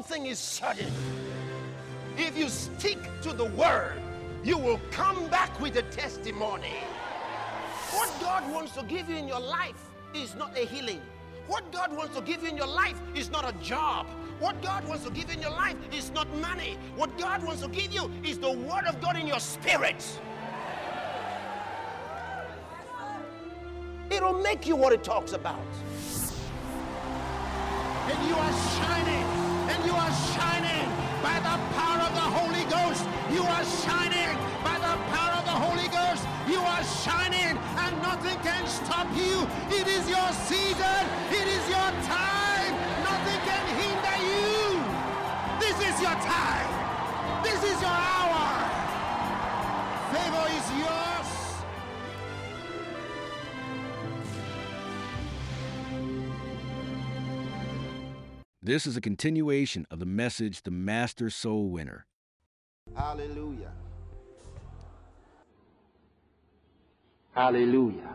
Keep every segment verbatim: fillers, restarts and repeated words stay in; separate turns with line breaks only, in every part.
thing is certain. If you stick to the word, you will come back with a testimony. What God wants to give you in your life is not a healing. What God wants to give you in your life is not a job. What God wants to give you in your life is not money. What God wants to give you is the word of God in your spirit. It'll make you what it talks about.
And you are shining, and you are shining by the power of the Holy Ghost. You are shining by the power of the Holy Ghost. You are shining, and nothing can stop you. It is your season. It is your time. Nothing can hinder you. This is your time. This is your hour. Favor is yours.
This is a continuation of the message, The Master Soul Winner.
Hallelujah. Hallelujah.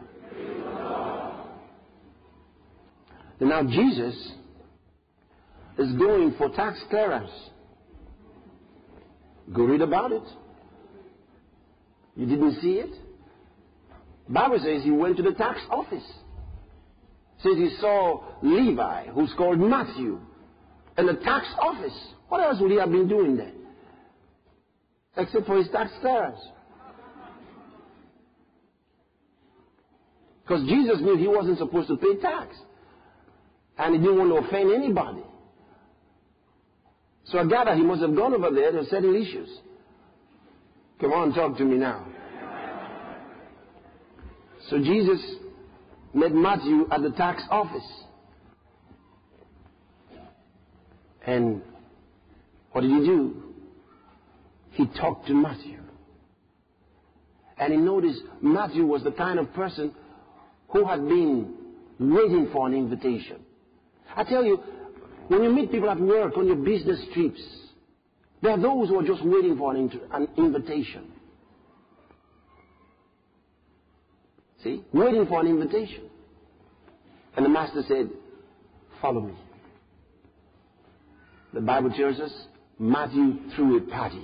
And now Jesus is going for tax clearance. Go read about it. You didn't see it? The Bible says he went to the tax office. It says he saw Levi, who's called Matthew, in the tax office. What else would he have been doing there? Except for his tax clearance. Because Jesus knew he wasn't supposed to pay tax. And he didn't want to offend anybody. So I gather he must have gone over there to settle issues. Come on, talk to me now. So Jesus met Matthew at the tax office. And what did he do? He talked to Matthew. And he noticed Matthew was the kind of person who had been waiting for an invitation. I tell you, when you meet people at work, on your business trips, there are those who are just waiting for an, inter- an invitation. See? Waiting for an invitation. And the master said, follow me. The Bible tells us Matthew threw a party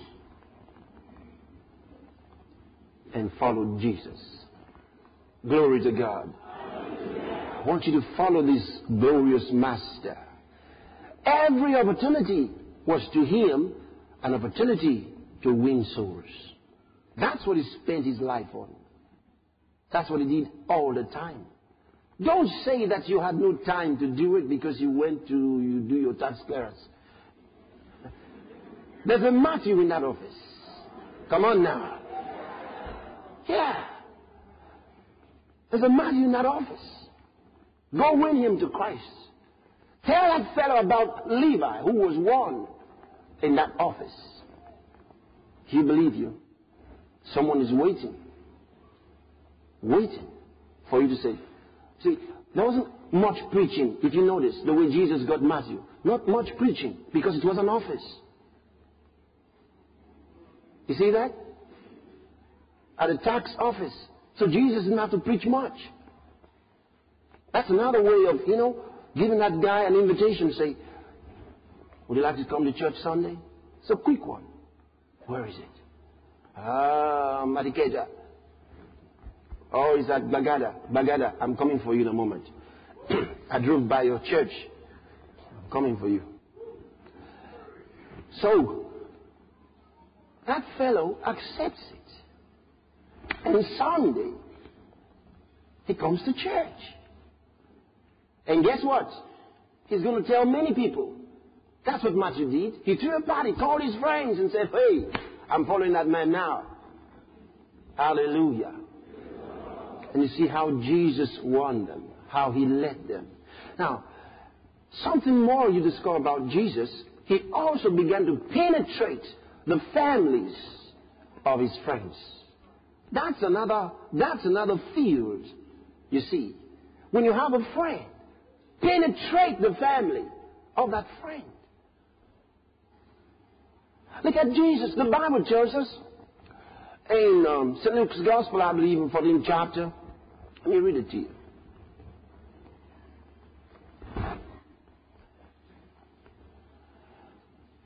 and followed Jesus. Glory to God. I want you to follow this glorious master. Every opportunity was to him an opportunity to win souls. That's what he spent his life on. That's what he did all the time. Don't say that you had no time to do it because you went to you do your tax clearance. There's a Matthew in that office. Come on now. Yeah. There's a Matthew in that office. Go win him to Christ. Tell that fellow about Levi, who was one in that office. He believe you. Someone is waiting. Waiting for you to say. See, there wasn't much preaching, if you notice, the way Jesus got Matthew. Not much preaching, because it was an office. You see that? At a tax office. So Jesus didn't have to preach much. That's another way of, you know, giving that guy an invitation. Say, would you like to come to church Sunday? It's a quick one. Where is it? Ah, Mariketa. Oh, is that Bagada? Bagada, I'm coming for you in a moment. I drove by your church. I'm coming for you. So, that fellow accepts it. And Sunday, he comes to church. And guess what? He's going to tell many people. That's what Matthew did. He threw a party, called his friends and said, hey, I'm following that man now. Hallelujah. And you see how Jesus won them, how he led them. Now, something more you discover about Jesus, he also began to penetrate the families of his friends. That's another, that's another field, you see. When you have a friend, penetrate the family of that friend. Look at Jesus. The Bible tells us in um, Saint Luke's Gospel, I believe, in fourteenth chapter. Let me read it to you.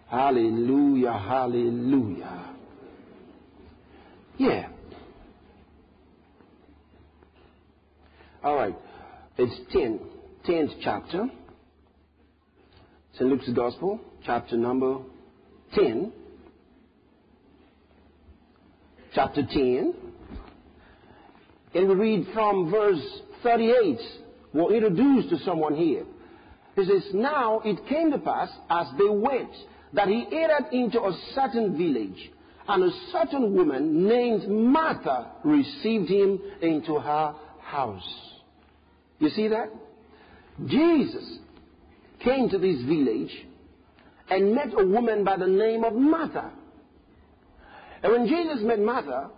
Hallelujah, hallelujah. Yeah. All right. It's ten, tenth chapter. Saint Luke's Gospel, chapter number ten. Chapter ten. And we read from verse thirty-eight. We're introduced to someone here. It says, now it came to pass as they went that he entered into a certain village, and a certain woman named Martha received him into her house. You see that? Jesus came to this village and met a woman by the name of Martha. And when Jesus met Martha,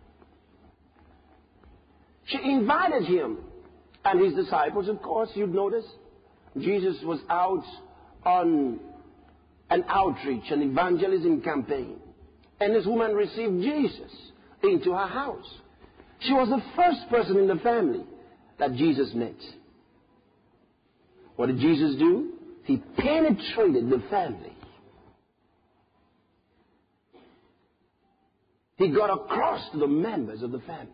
she invited him and his disciples. Of course, you'd notice Jesus was out on an outreach, an evangelism campaign. And this woman received Jesus into her house. She was the first person in the family that Jesus met. What did Jesus do? He penetrated the family. He got across to the members of the family.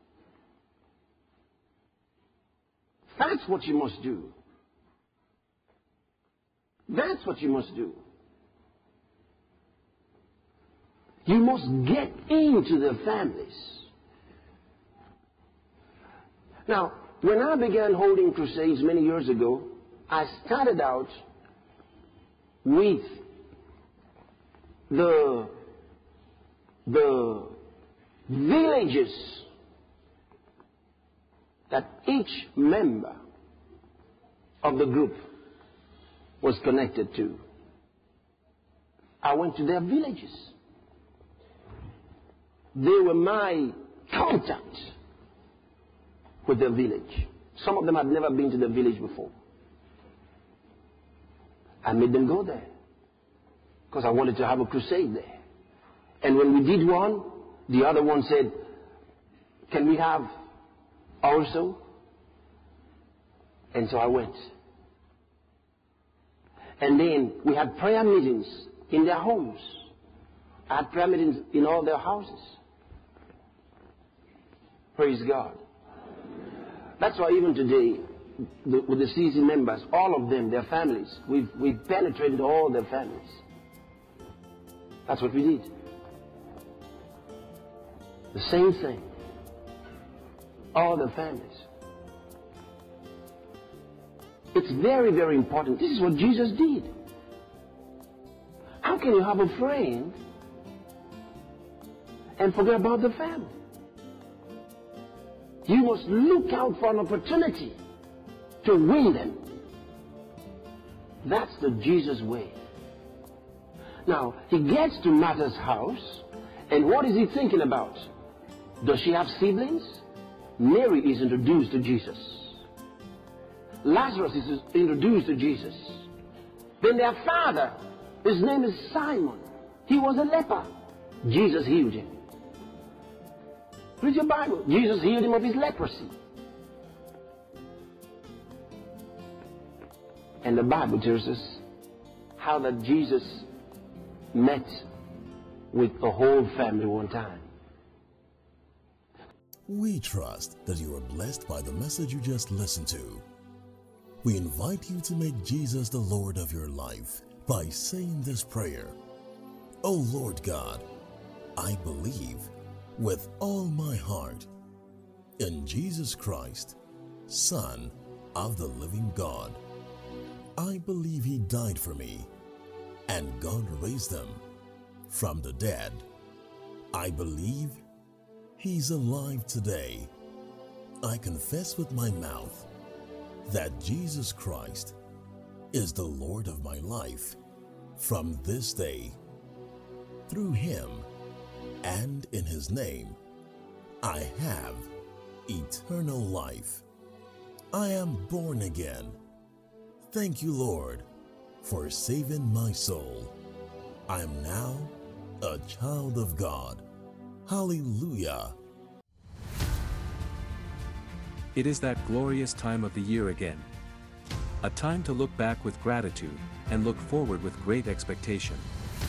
That's what you must do. That's what you must do. You must get into the families. Now, when I began holding crusades many years ago, I started out with the, the villages that each member of the group was connected to. I went to their villages. They were my contact with their village. Some of them had never been to the village before. I made them go there because I wanted to have a crusade there. And when we did one, the other one said, can we have also? And so I went. And then we had prayer meetings in their homes. I had prayer meetings in all their houses. Praise God. That's why even today, the, with the C C members, all of them, their families, we've, we've penetrated all their families. That's what we did. The same thing. All the families. It's very, very important. This is what Jesus did. How can you have a friend and forget about the family? You must look out for an opportunity to win them. That's the Jesus way. Now, he gets to Martha's house, and what is he thinking about? Does she have siblings? Mary is introduced to Jesus. Lazarus is introduced to Jesus. Then their father, his name is Simon. He was a leper. Jesus healed him. Read your Bible. Jesus healed him of his leprosy. And the Bible tells us how that Jesus met with the whole family one time.
We trust that you are blessed by the message you just listened to. We invite you to make Jesus the Lord of your life by saying this prayer. Oh Lord God, I believe with all my heart in Jesus Christ, Son of the living God. I believe he died for me and God raised him from the dead. I believe he's alive today. I confess with my mouth that Jesus Christ is the Lord of my life from this day. Through him and in his name, I have eternal life. I am born again. Thank you, Lord, for saving my soul. I am now a child of God. Hallelujah.
It is that glorious time of the year again. A time to look back with gratitude and look forward with great expectation.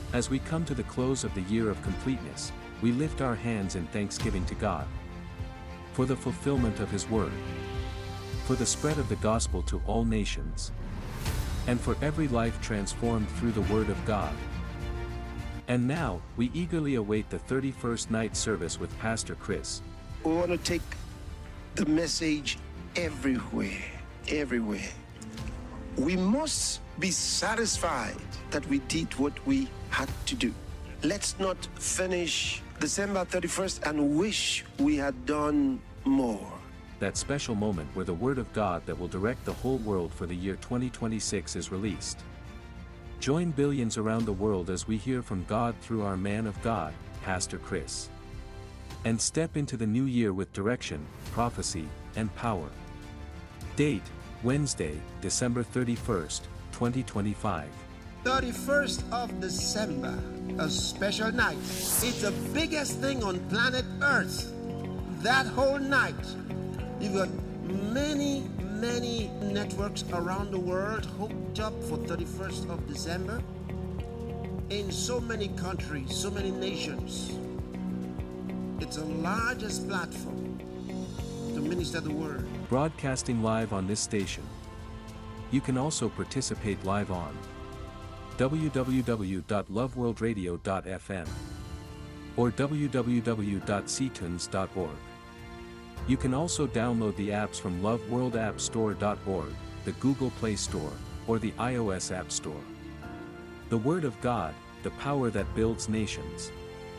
As we come to the close of the year of completeness, we lift our hands in thanksgiving to God for the fulfillment of His word, for the spread of the gospel to all nations, and for every life transformed through the word of God. And now, we eagerly await the thirty-first night service with Pastor Chris.
We want to take the message everywhere, everywhere. We must be satisfied that we did what we had to do. Let's not finish December thirty-first and wish we had done more.
That special moment where the Word of God that will direct the whole world for the year twenty twenty-six is released. Join billions around the world as we hear from God through our man of God, Pastor Chris. And step into the new year with direction, prophecy, and power. Date, Wednesday, December thirty-first, twenty twenty-five.
thirty-first of December, a special night. It's the biggest thing on planet Earth. That whole night, you've got many, many networks around the world hooked up for thirty-first of December. In so many countries, so many nations. It's the largest platform to minister the word.
Broadcasting live on this station. You can also participate live on w w w dot love world radio dot f m or w w w dot c tunes dot org. You can also download the apps from love world app store dot org, the Google Play Store, or the iOS App Store. The Word of God, the power that builds nations.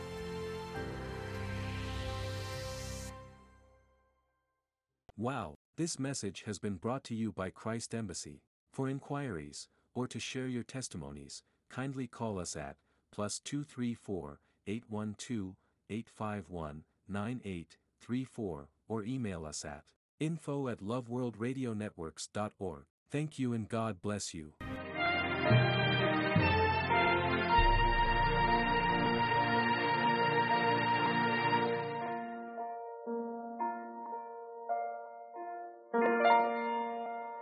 Wow, this message has been brought to you by Christ Embassy. For inquiries, or to share your testimonies, kindly call us at plus two three four, eight one two, eight five one, nine eight three four or email us at info at love world radio networks dot org. Thank you and God bless you.